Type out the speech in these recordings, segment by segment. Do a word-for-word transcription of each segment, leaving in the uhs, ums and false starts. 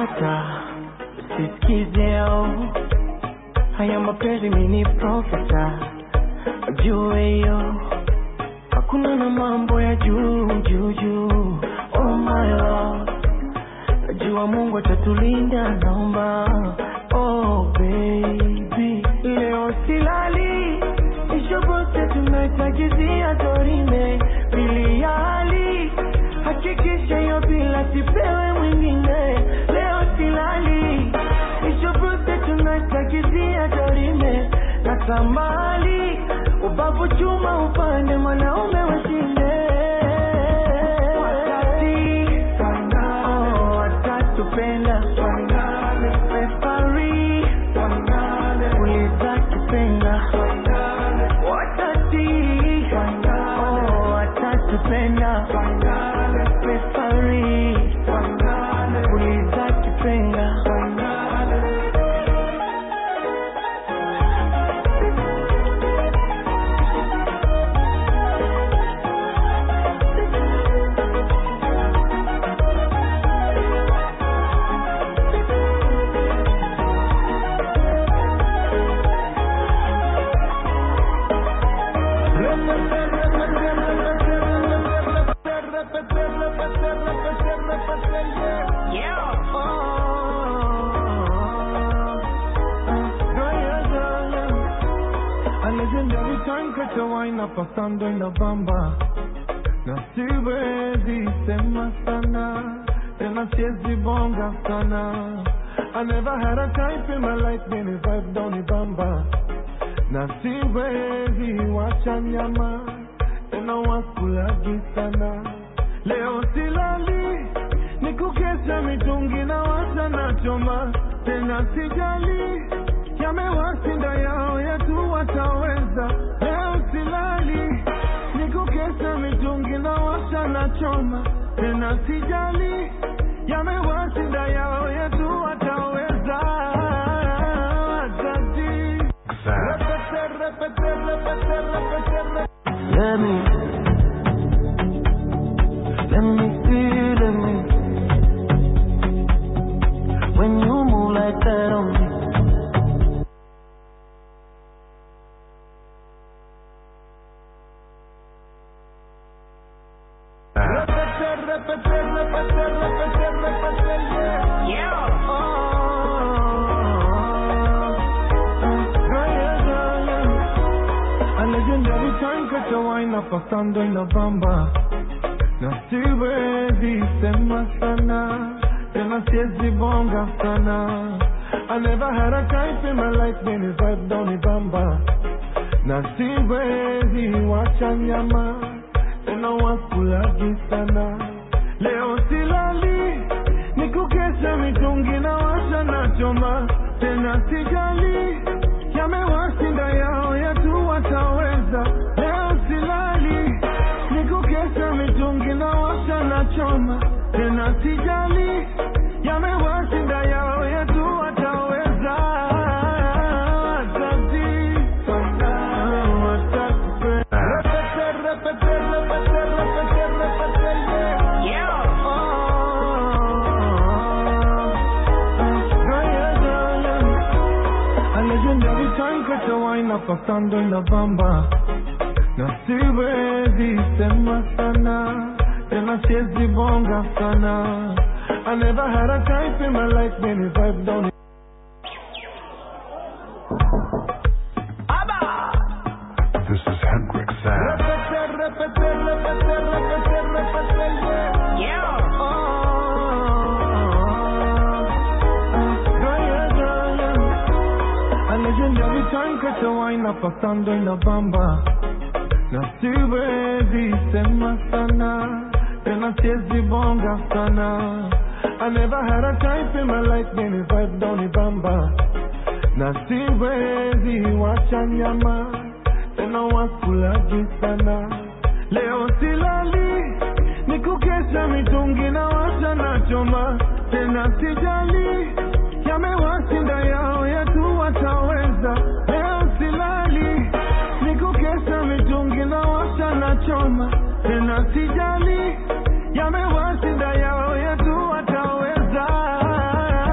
Kata Siskizeo haya mapenzi mini profesa ajue yo hakuna na mambo ya juu juu juu. Oh my love najua Mungu atatulinda naomba. Oh baby leo silali ishobote tunaitajizia dorime pili ya hali hakikisha yo bila sipewe mwingine. Leo silali ishobote tunaitajizia dorime na tamali ubavu chuma upande mwanaume washinde. Wakati oh, watatupenda refari uliza kipenda. Wakati oh, watatupenda refari uliza kipenda. Pasando en la bamba na siwezi sema sana tena siwezi bonga sana. I never had a type in my life many vibe down the bamba na siwezi wacha nyama tena wakulagi sana. Leo silali nikukesha mitungi na wacha na choma tena sijali yamewashinda yao yetu wataweza. Leo silali nikukesha mitungi na washa na choma tena sijali yamewashinda yao yetu wataweza. Repete, repete, repete, repete, repete. Let me, let me feel, let me. When you move like that on me. Pasando en la bamba na siwezi sema sana tena siwezi bonga sana. I never had a type in my life many vibe down the bamba na siwezi wacha nyama tena wakulagi sana. Leo silali nikukesha mitungi na washa na choma tena sijali yamewashinda yao yetu wataweza. Leo silali nikukesha mitungi na washa na choma tena sijali yamewashinda yao yetu wataweza. Pasando en la bamba na siwezi sema sana tena siwezi bonga sana. I never had a type in my life many vibe down. This is Hendrik Sam. Repete, repete, repete, repete, repete, yeah. Yeah. Oh, yeah, yeah, yeah. A legendary time que te vaina pasando en la bamba na siwezi sema sana tena siwezi bonga sana. I never had a type in my life many vibe down the bamba na siwezi wacha nyama tena wakulagi sana. Leo silali nikukesha mitungi na washa na choma tena sijali yamewashinda yao yetu wataweza. Leo silali nikukesha mitungi na washa na choma tena sijali yamewashinda yao yetu wataweza.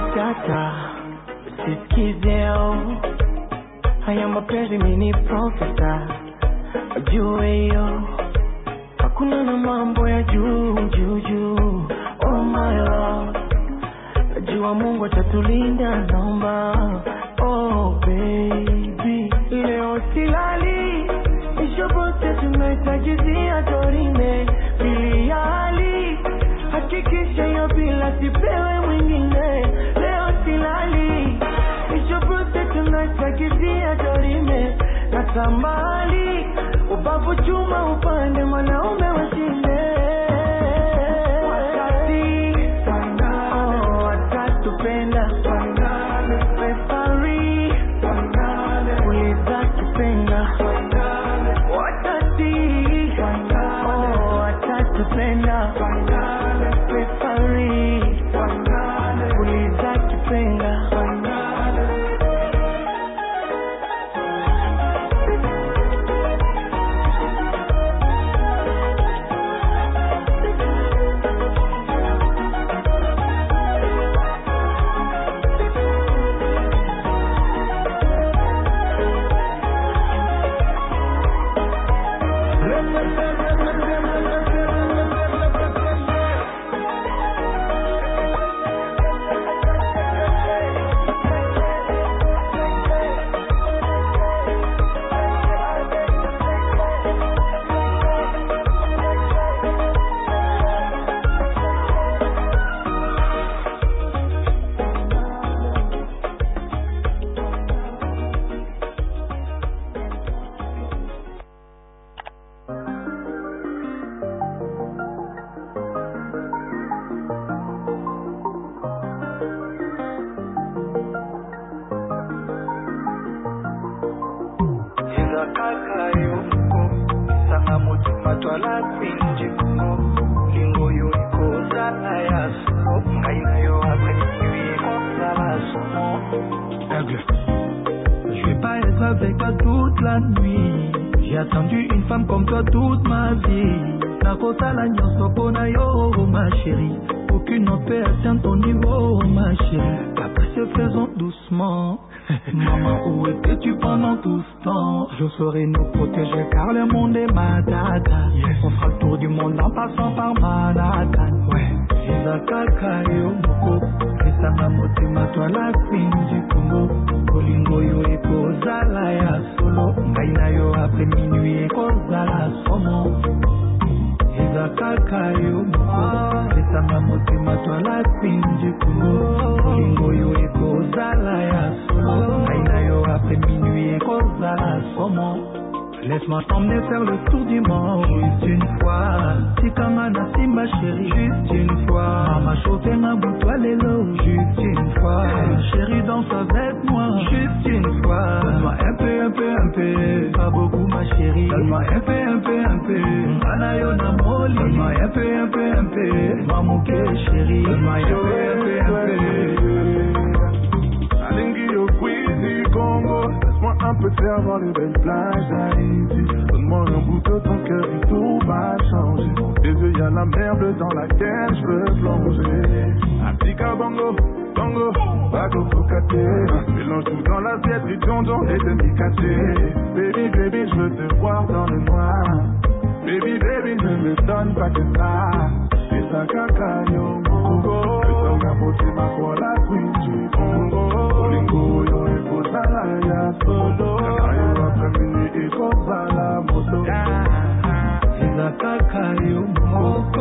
Data sisikizeo haya mapenzi mini profesa ajue hiyo hakuna na mambo ya juu juu juu. Oh my love, najua Mungu atatulinda naomba. Oh baby, leo silali nishobote tumetajizia dorime filiali hakikisha hiyo bila sipewe mwingine. Leo silali nishobote tumetajizia dorime na tambali ubavu chuma upande mwanaume washinde. Wakati oh, watatupenda refari uliza kipenda. Wakati oh, watatupenda refari uliza kipenda. Je vais pas être avec toi toute la nuit. J'ai attendu une femme comme toi toute ma vie. Nakota la nyonso pona yo ma chérie. Aucune autre peut atteindre ton niveau ma chérie. Après ce faisons doucement. Maman, où étais-tu pendant tout ce temps? Je saurai nous protéger car le monde est ma data. Yes. On fera le tour du monde en passant par Manhattan. Ouais. Izakaka yo moko Esanga motema toi la queen du Congo. Kolingo yo eko zala ya solo. Ngai na yo après minuit eko zala somo. Izakaka yo moko Esanga motema toi la queen du Congo. Kolingo yo eko zala ya solo. Ngai na yo après minuit eko zala somo. Laisse-moi t'emmener faire le tour du monde. Juste une fois. Tikanga na simba chérie. Juste une fois. Mama chauffé na boutoi lelo. Juste une fois. Chérie danse avec moi. Juste une fois. Donne-moi un peu, un peu, un peu. Pas beaucoup ma chérie. Donne-moi un peu, un peu, un peu. Anayo na moli. Donne-moi un peu, un peu, un peu. Mamouke chérie. Donne-moi un peu, un peu, un peu. Alingi yo Quizy Congo. Laisse-moi un peu te faire voir les belles plages d'Haïti. Donne-moi un bout de ton cœur et tout va changer. Dans tes yeux y'a la merde dans laquelle je veux plonger. Africa bongo, bongo, bago focate. Mélange tout dans l'assiette, du tonton et demi caché. Baby, baby, je veux te voir dans le noir. Baby, baby, ne me donne pas que ça. C'est ça caca yo mongo. Le temps qu'a porté ma voix la queen du Congo. Olingo yo eko zala ya solo. Ayo après minuit eko zala moto. Izakaka yo mongo